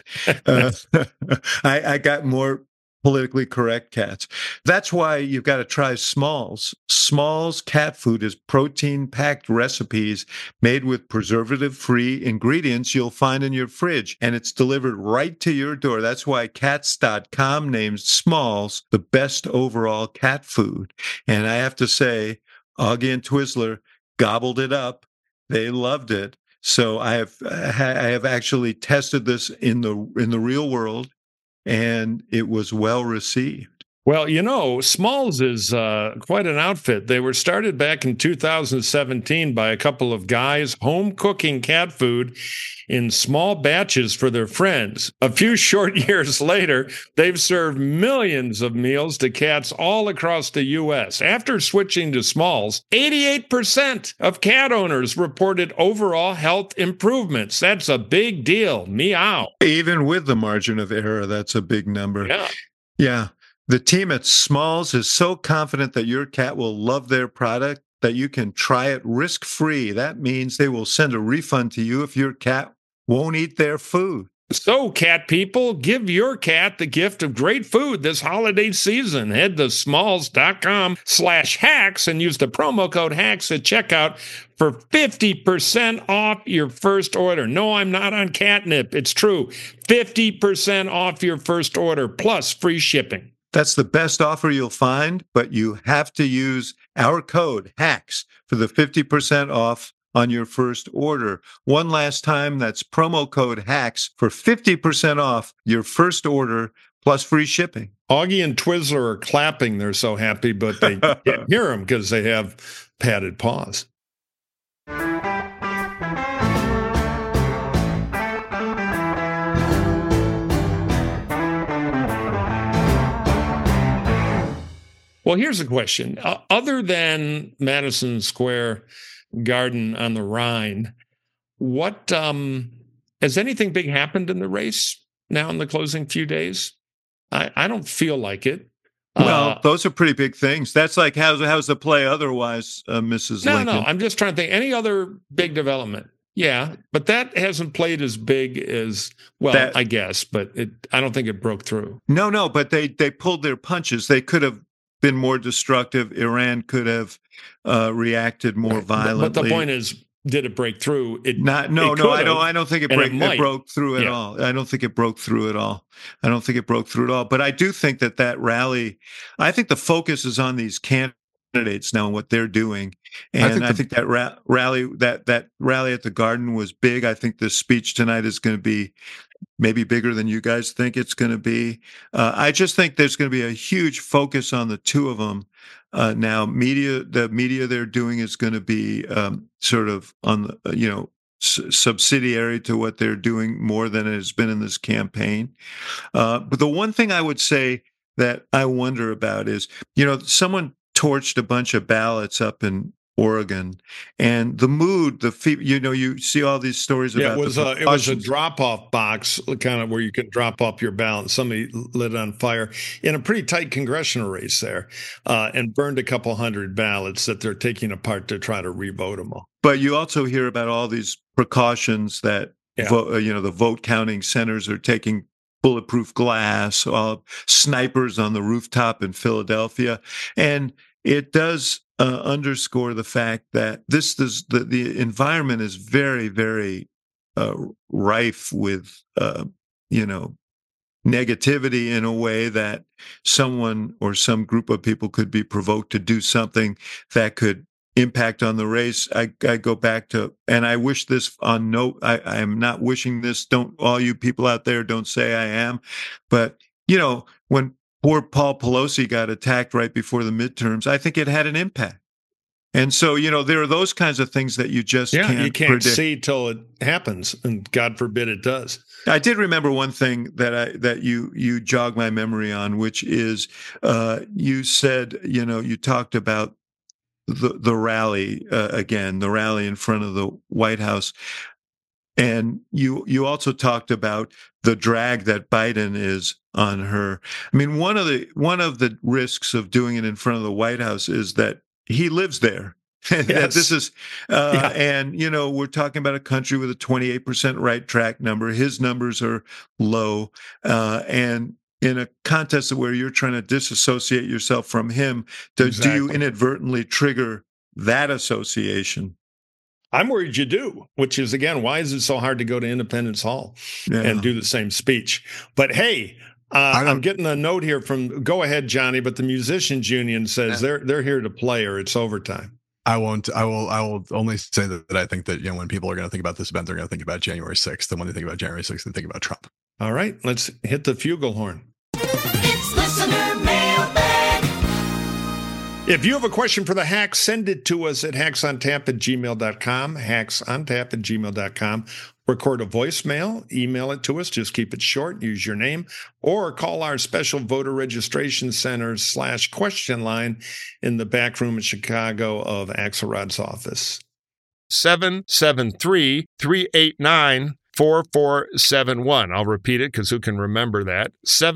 I got more politically correct cats. That's why you've got to try Smalls. Smalls cat food is protein-packed recipes made with preservative-free ingredients you'll find in your fridge, and it's delivered right to your door. That's why Cats.com named Smalls the best overall cat food. And I have to say, Augie and Twizzler gobbled it up. They loved it. So I have actually tested this in the real world, and it was well received. Well, Smalls is quite an outfit. They were started back in 2017 by a couple of guys home cooking cat food in small batches for their friends. A few short years later, they've served millions of meals to cats all across the U.S. After switching to Smalls, 88% of cat owners reported overall health improvements. That's a big deal. Meow. Even with the margin of error, that's a big number. Yeah. The team at Smalls is so confident that your cat will love their product that you can try it risk-free. That means they will send a refund to you if your cat won't eat their food. So, cat people, give your cat the gift of great food this holiday season. Head to smalls.com/hacks and use the promo code HACKS at checkout for 50% off your first order. No, I'm not on catnip. It's true. 50% off your first order plus free shipping. That's the best offer you'll find, but you have to use our code HACKS for the 50% off on your first order. One last time, that's promo code HACKS for 50% off your first order plus free shipping. Augie and Twizzler are clapping. They're so happy, but they can't hear them because they have padded paws. Well, here's a question. Other than Madison Square Garden on the Rhine, what has anything big happened in the race now in the closing few days? I don't feel like it. Well, those are pretty big things. That's like how's the play otherwise, Mrs. Lincoln? No. I'm just trying to think. Any other big development? Yeah, but that hasn't played as big as, I guess, but I don't think it broke through. No, but they pulled their punches. They could have been more destructive. Iran could have reacted more violently. But the point is, did it break through? I don't think it broke through at all. I don't think it broke through at all. But I do think that rally, I think the focus is on these candidates now and what they're doing. And I think that rally at the Garden was big. I think the speech tonight is going to be maybe bigger than you guys think it's going to be. I just think there's going to be a huge focus on the two of them. Now, the media they're doing is going to be sort of on the, subsidiary to what they're doing more than it has been in this campaign. But the one thing I would say that I wonder about is, someone torched a bunch of ballots up in Oregon, and the mood, you see all these stories about. It was a drop-off box, kind of where you can drop off your ballot. Somebody lit it on fire in a pretty tight congressional race there, and burned a couple hundred ballots that they're taking apart to try to revote them all. But you also hear about all these precautions that the vote counting centers are taking. Bulletproof glass, snipers on the rooftop in Philadelphia, and it does underscore the fact that the environment is very, very rife with negativity in a way that someone or some group of people could be provoked to do something that could impact on the race. I go back to, and I wish this on note, I am not wishing this. Don't, all you people out there, don't say I am. But, when poor Paul Pelosi got attacked right before the midterms, I think it had an impact. And so, there are those kinds of things that you just can't predict. See till it happens, and God forbid it does. I did remember one thing that you jogged my memory on, which is you said, you talked about the rally again, the rally in front of the White House. And you also talked about the drag that Biden is on her. I mean, one of the risks of doing it in front of the White House is that he lives there. Yes. This is, and we're talking about a country with a 28% right track number. His numbers are low, and in a contest where you're trying to disassociate yourself from him, do you inadvertently trigger that association? I'm worried you do, which is, again, why is it so hard to go to Independence Hall and do the same speech? But hey, I'm getting a note here from, go ahead, Johnny, but the Musicians Union says they're here to play or it's overtime. I won't. I will only say that I think that when people are going to think about this event, they're going to think about January 6th. And when they think about January 6th, they think about Trump. All right, let's hit the flugelhorn. It's listener mailbag. If you have a question for the Hacks, send it to us at hacksontap@gmail.com, hacksontap@gmail.com. Record a voicemail, email it to us, just keep it short, use your name, or call our special voter registration center /question line in the back room in Chicago of Axelrod's office. 773-389-4471. I'll repeat it because who can remember that?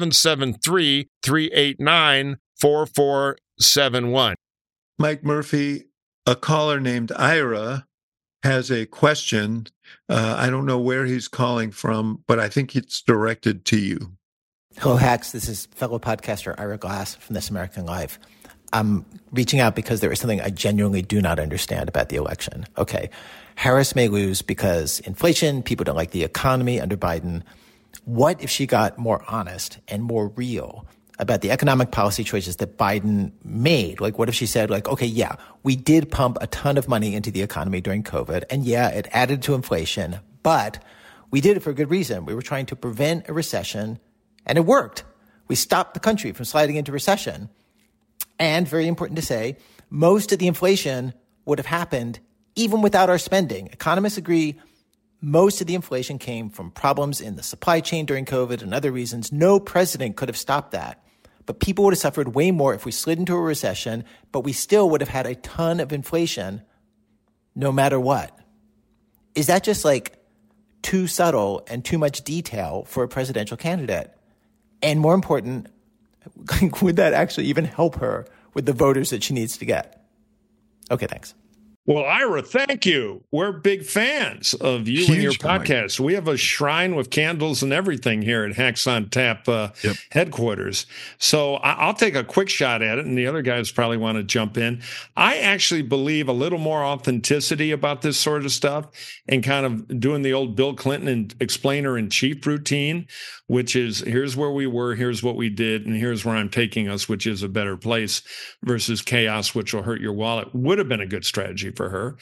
773-389-4471. Mike Murphy, a caller named Ira has a question. I don't know where he's calling from, but I think it's directed to you. Hello, Hacks. This is fellow podcaster Ira Glass from This American Life. I'm reaching out because there is something I genuinely do not understand about the election. Okay, Harris may lose because inflation, people don't like the economy under Biden. What if she got more honest and more real about the economic policy choices that Biden made? Like, what if she said, okay, yeah, we did pump a ton of money into the economy during COVID, and yeah, it added to inflation, but we did it for a good reason. We were trying to prevent a recession, and it worked. We stopped the country from sliding into recession. And, very important to say, most of the inflation would have happened even without our spending. Economists agree most of the inflation came from problems in the supply chain during COVID and other reasons. No president could have stopped that. But people would have suffered way more if we slid into a recession, but we still would have had a ton of inflation no matter what. Is that just too subtle and too much detail for a presidential candidate? And more important, would that actually even help her with the voters that she needs to get? Okay, thanks. Well, Ira, thank you. We're big fans of you and your podcast. We have a shrine with candles and everything here at Hacks on Tap headquarters. So I'll take a quick shot at it, and the other guys probably want to jump in. I actually believe a little more authenticity about this sort of stuff and kind of doing the old Bill Clinton and explainer-in-chief routine, which is here's where we were, here's what we did, and here's where I'm taking us, which is a better place, versus chaos, which will hurt your wallet, would have been a good strategy for her.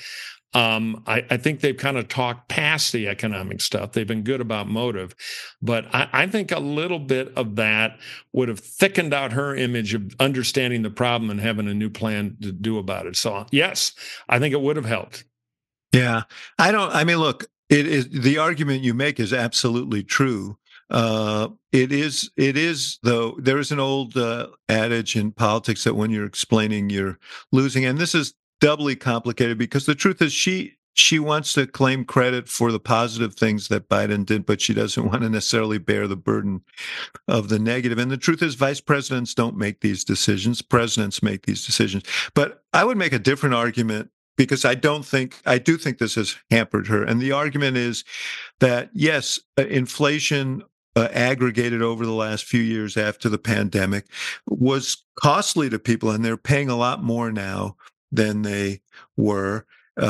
I think they've kind of talked past the economic stuff. They've been good about motive, but I think a little bit of that would have thickened out her image of understanding the problem and having a new plan to do about it. So yes, I think it would have helped. Yeah. Look, it is, the argument you make is absolutely true. It is though, there's an old adage in politics that when you're explaining, you're losing. And this is doubly complicated because the truth is she wants to claim credit for the positive things that Biden did, but she doesn't want to necessarily bear the burden of the negative. And the truth is vice presidents don't make these decisions. Presidents make these decisions. But I would make a different argument because I do think this has hampered her. And the argument is that, yes, inflation aggregated over the last few years after the pandemic was costly to people, and they're paying a lot more now than they were.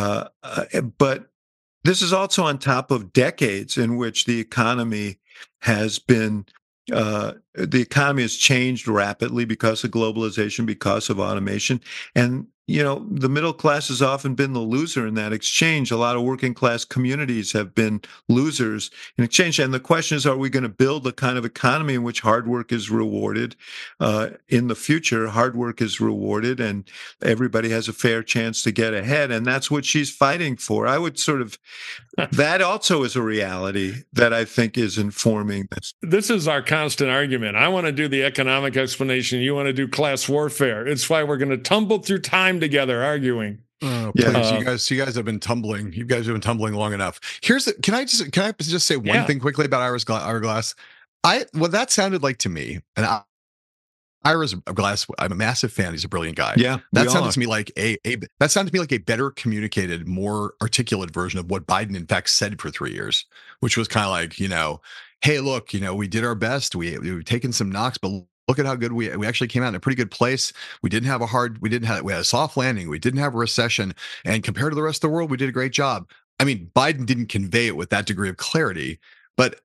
But this is also on top of decades in which the economy has been the economy has changed rapidly because of globalization, because of automation. And, the middle class has often been the loser in that exchange. A lot of working class communities have been losers in exchange. And the question is, are we going to build a kind of economy in which hard work is rewarded? In the future, hard work is rewarded and everybody has a fair chance to get ahead. And that's what she's fighting for. I would that also is a reality that I think is informing this. This is our constant argument. I want to do the economic explanation. You want to do class warfare. It's why we're going to tumble through time together arguing. Oh, please, you guys have been tumbling. You guys have been tumbling long enough. Can I just say one thing quickly about Ira Glass? What that sounded like to me, and Ira Glass, I'm a massive fan. He's a brilliant guy. Yeah, that sounded to me like a better communicated, more articulate version of what Biden in fact said for 3 years, which was kind of like, hey, look, we did our best. We've taken some knocks, but look at how good we actually came out in a pretty good place. We had a soft landing. We didn't have a recession. And compared to the rest of the world, we did a great job. I mean, Biden didn't convey it with that degree of clarity, but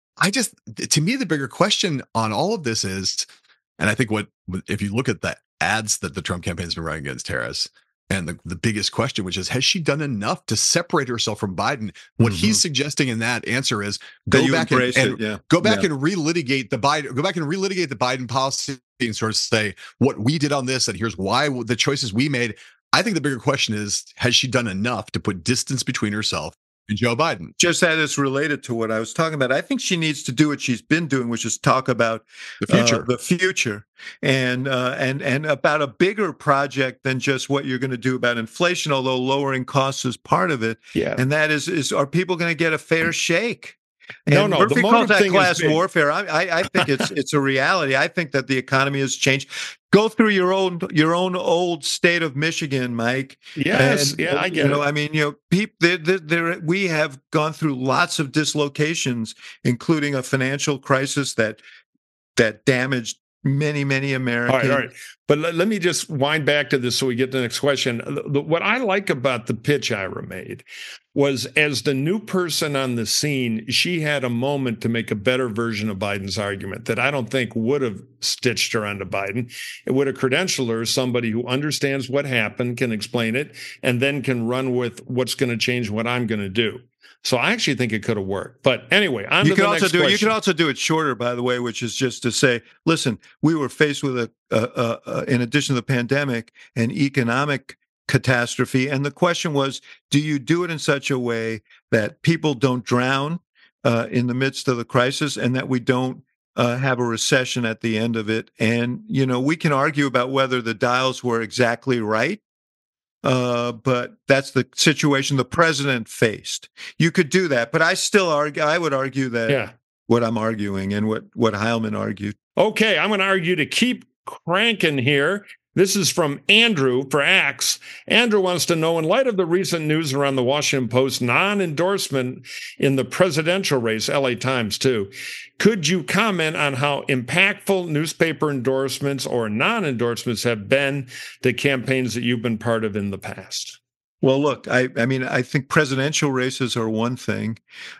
to me, the bigger question on all of this is, and I think if you look at the ads that the Trump campaign has been running against Harris, and the biggest question, which is, has she done enough to separate herself from Biden? What he's suggesting in that answer is go back and relitigate the Biden policy and sort of say what we did on this, and here's why the choices we made. I think the bigger question is, has she done enough to put distance between herself and Joe Biden? Just that it's related to what I was talking about. I think she needs to do what she's been doing, which is talk about the future, and about a bigger project than just what you're going to do about inflation, although lowering costs is part of it. Yeah. And that is are people going to get a fair shake? And no. Murphy calls that class warfare. I think it's a reality. I think that the economy has changed. Go through your own old state of Michigan, Mike. Yes, I get it. I mean, we have gone through lots of dislocations, including a financial crisis that damaged many Americans. All right. But let me just wind back to this so we get to the next question. What I like about the pitch Ira made was, as the new person on the scene, she had a moment to make a better version of Biden's argument that I don't think would have stitched her onto Biden. It would have credentialed her as somebody who understands what happened, can explain it, and then can run with what's going to change what I'm going to do. So I actually think it could have worked. But anyway, you could also do it shorter, by the way, which is just to say, listen, we were faced with in addition to the pandemic, an economic catastrophe. And the question was, do you do it in such a way that people don't drown in the midst of the crisis, and that we don't have a recession at the end of it? And, we can argue about whether the dials were exactly right. But that's the situation the president faced. You could do that, but I would argue that what I'm arguing and what Heilman argued. Okay, I'm going to argue to keep cranking here. This is from Andrew for Axe. Andrew wants to know, in light of the recent news around the Washington Post non-endorsement in the presidential race, LA Times too, could you comment on how impactful newspaper endorsements or non-endorsements have been to campaigns that you've been part of in the past? Well, look, I mean, I think presidential races are one thing.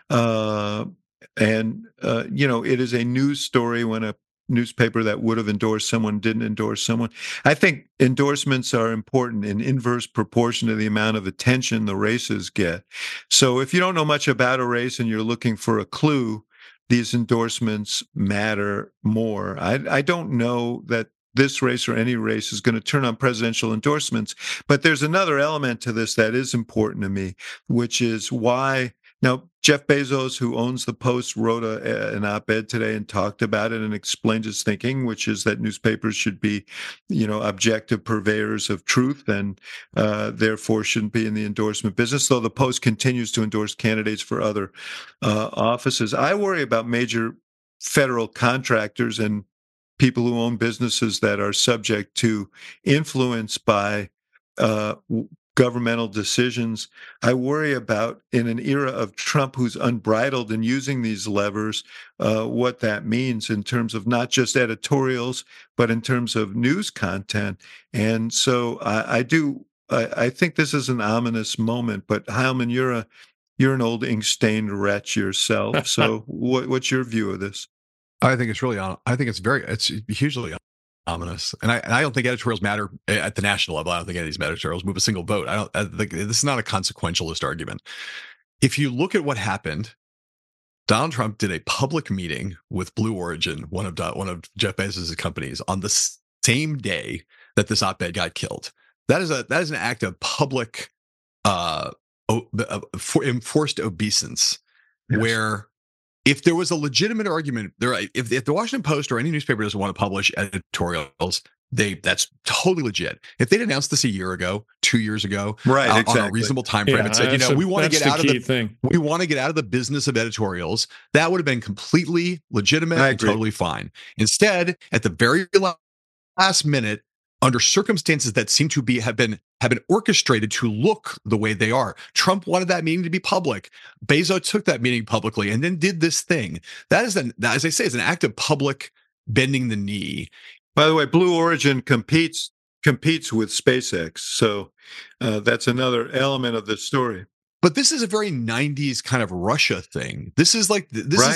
It is a news story when a newspaper that would have endorsed someone didn't endorse someone. I think endorsements are important in inverse proportion to the amount of attention the races get. So if you don't know much about a race and you're looking for a clue, these endorsements matter more. I don't know that this race or any race is going to turn on presidential endorsements, but there's another element to this that is important to me, which is why. Now, Jeff Bezos, who owns the Post, wrote an op-ed today and talked about it and explained his thinking, which is that newspapers should be, objective purveyors of truth and therefore shouldn't be in the endorsement business, though the Post continues to endorse candidates for other offices. I worry about major federal contractors and people who own businesses that are subject to influence by governmental decisions. I worry about, in an era of Trump who's unbridled in using these levers, what that means in terms of not just editorials, but in terms of news content. And so I think this is an ominous moment. But Heilman, you're an old ink-stained wretch yourself. So what's your view of this? I think it's hugely ominous. And I don't think editorials matter at the national level. I don't think any of these editorials move a single vote. I think this is not a consequentialist argument. If you look at what happened, Donald Trump did a public meeting with Blue Origin, one of Jeff Bezos' companies, on the same day that this op-ed got killed. That is an act of public enforced obeisance, yes. Where if there was a legitimate argument, if the Washington Post or any newspaper doesn't want to publish editorials, that's totally legit. If they'd announced this a year ago, 2 years ago, right, exactly. on a reasonable time frame, and said, we want to get out of we want to get out of the business of editorials, that would have been completely legitimate and totally fine. Instead, at the very last minute, under circumstances that seem to have been orchestrated to look the way they are, Trump wanted that meeting to be public. Bezos took that meeting publicly and then did this thing. That is, as I say, is an act of public bending the knee. By the way, Blue Origin competes with SpaceX, so that's another element of the story. But this is a very 90s kind of Russia thing. This is like this is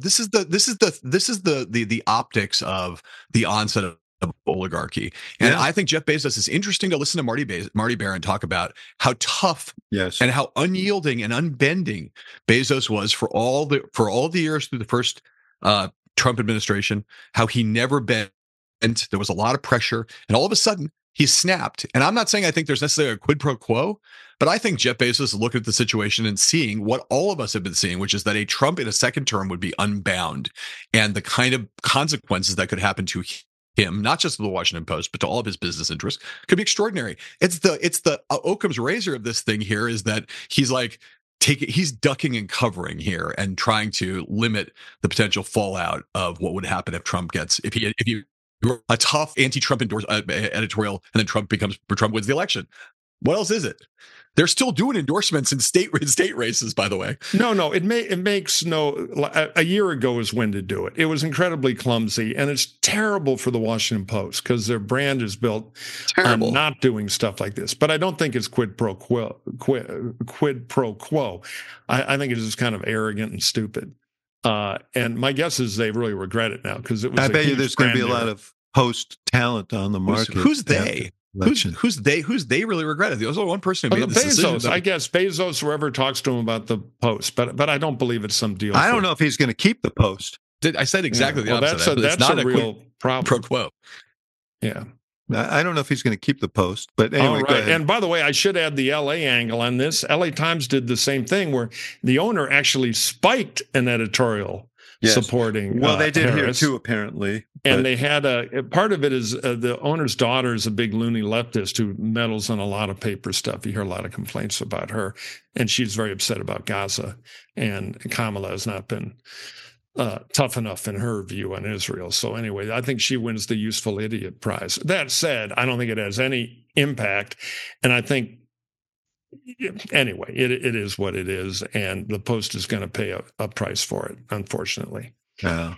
the optics of the onset of oligarchy. And I think Jeff Bezos is interesting to listen to Marty Baron talk about how tough and how unyielding and unbending Bezos was for all the years through the first Trump administration, how he never bent. There was a lot of pressure, and all of a sudden he snapped. And I'm not saying I think there's necessarily a quid pro quo, but I think Jeff Bezos is looking at the situation and seeing what all of us have been seeing, which is that a Trump in a second term would be unbound, and the kind of consequences that could happen to him, not just to the Washington Post, but to all of his business interests, could be extraordinary. It's the Occam's razor of this thing here is that he's like he's ducking and covering here and trying to limit the potential fallout of what would happen if Trump gets if he a tough anti-Trump editorial and then Trump wins the election. What else is it? They're still doing endorsements in state races, by the way. No, it makes no. A year ago is when to do it. It was incredibly clumsy, and it's terrible for the Washington Post because their brand is built on not doing stuff like this. But I don't think it's quid pro quo. I think it is kind of arrogant and stupid. And my guess is they really regret it now because it was. I bet you there's going to be a lot of Post talent on the market. Who's they? Who's they really regret it? There's only one person who made this decision. I guess Bezos, whoever talks to him about the Post, but I don't believe it's some deal. I don't know if he's going to keep the Post. I said exactly the opposite. That's not a real problem. Pro quo. Yeah. I don't know if he's going to keep the Post, but anyway, go ahead. And by the way, I should add the LA angle on this. LA Times did the same thing where the owner actually spiked an editorial supporting Well, they did Harris. here too, apparently. And they had part of it is the owner's daughter is a big loony leftist who meddles in a lot of paper stuff. You hear a lot of complaints about her, and she's very upset about Gaza. And Kamala has not been tough enough in her view on Israel. So anyway, I think she wins the Useful Idiot Prize. That said, I don't think it has any impact. And I think, anyway, it is what it is. And the Post is going to pay a price for it, unfortunately. Yeah.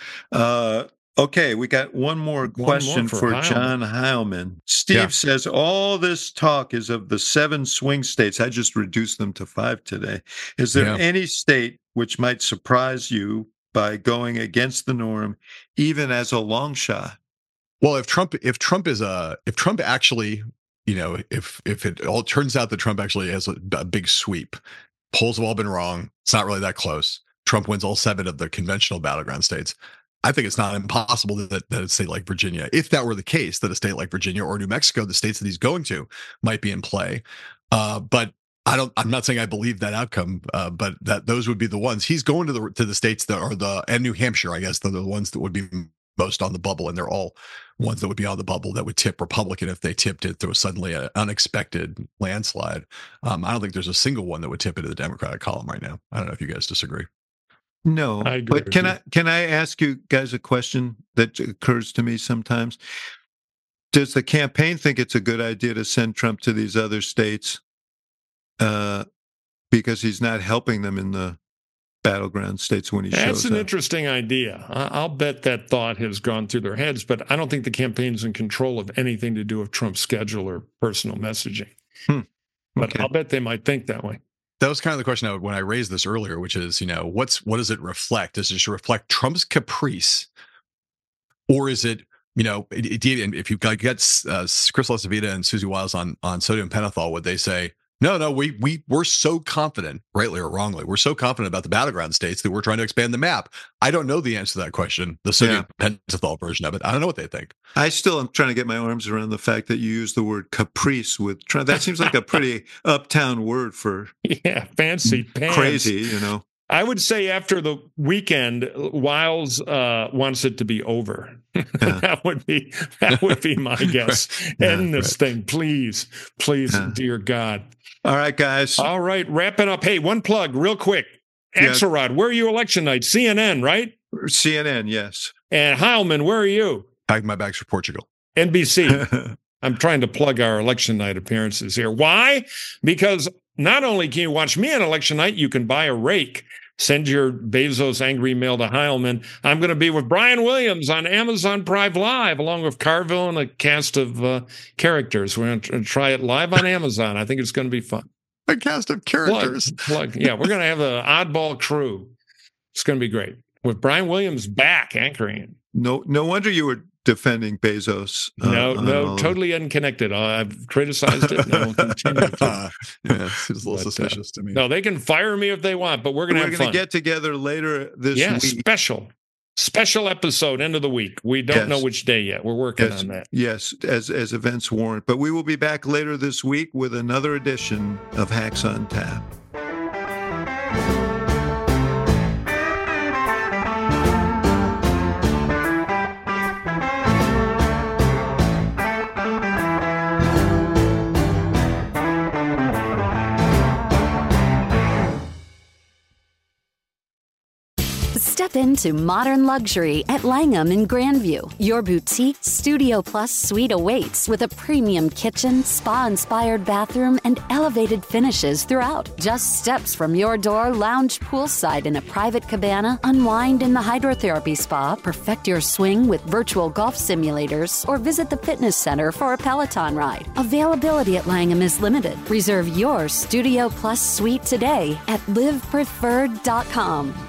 Okay, we got one more question for John Heilman. Steve says, all this talk is of the 7 swing states. I just reduced them to 5 today. Is there any state which might surprise you by going against the norm, even as a long shot? Well, if Trump actually, if it all turns out that Trump actually has a big sweep, polls have all been wrong. It's not really that close. Trump wins all 7 of the conventional battleground states. I think it's not impossible that a state like Virginia, if that were the case, that a state like Virginia or New Mexico, the states that he's going to, might be in play. But I'm not saying I believe that outcome, but that those would be the ones. He's going to the states that are and New Hampshire, I guess, they're the ones that would be most on the bubble, and they're all ones that would be on the bubble that would tip Republican if they tipped it. There was suddenly an unexpected landslide. I don't think there's a single one that would tip into the Democratic column right now. I don't know if you guys disagree. No, but can I ask you guys a question that occurs to me sometimes? Does the campaign think it's a good idea to send Trump to these other states because he's not helping them in the battleground states when he shows up? That's an interesting idea. I'll bet that thought has gone through their heads, but I don't think the campaign's in control of anything to do with Trump's schedule or personal messaging. But I'll bet they might think that way. That was kind of the question when I raised this earlier, which is, what does it reflect? Does it reflect Trump's caprice, or is it, if you got Chris LaCivita and Susie Wiles on sodium pentothal, would they say, no, we're so confident, rightly or wrongly, we're so confident about the battleground states that we're trying to expand the map? I don't know the answer to that question, the sodium pentothal version of it. I don't know what they think. I still am trying to get my arms around the fact that you use the word caprice with Trump. That seems like a pretty uptown word for fancy pants. Crazy, I would say after the weekend, Wiles wants it to be over. That would be my guess. End this thing, please, dear God. All right, guys. All right, wrapping up. Hey, one plug real quick. Axelrod, where are you election night? CNN, right? CNN, yes. And Heilman, where are you? Packing my bags for Portugal. NBC. I'm trying to plug our election night appearances here. Why? Because not only can you watch me on election night, you can buy a rake. Send your Bezos angry mail to Heilman. I'm going to be with Brian Williams on Amazon Prime Live, along with Carville and a cast of characters. We're going to try it live on Amazon. I think it's going to be fun. A cast of characters. Plug. Yeah, we're going to have the oddball crew. It's going to be great. With Brian Williams back anchoring. No wonder you were defending Bezos. No, totally unconnected. I've criticized it. No, we'll continue to. Yeah, it's a little suspicious to me. No, they can fire me if they want, but we're going to have fun. We're going to get together later this week. Special episode, end of the week. We don't know which day yet. We're working on that. Yes, as events warrant. But we will be back later this week with another edition of Hacks on Tap. Step into modern luxury at Langham in Grandview. Your boutique Studio Plus suite awaits with a premium kitchen, spa-inspired bathroom, and elevated finishes throughout. Just steps from your door, lounge poolside in a private cabana, unwind in the hydrotherapy spa, perfect your swing with virtual golf simulators, or visit the fitness center for a Peloton ride. Availability at Langham is limited. Reserve your Studio Plus suite today at livepreferred.com.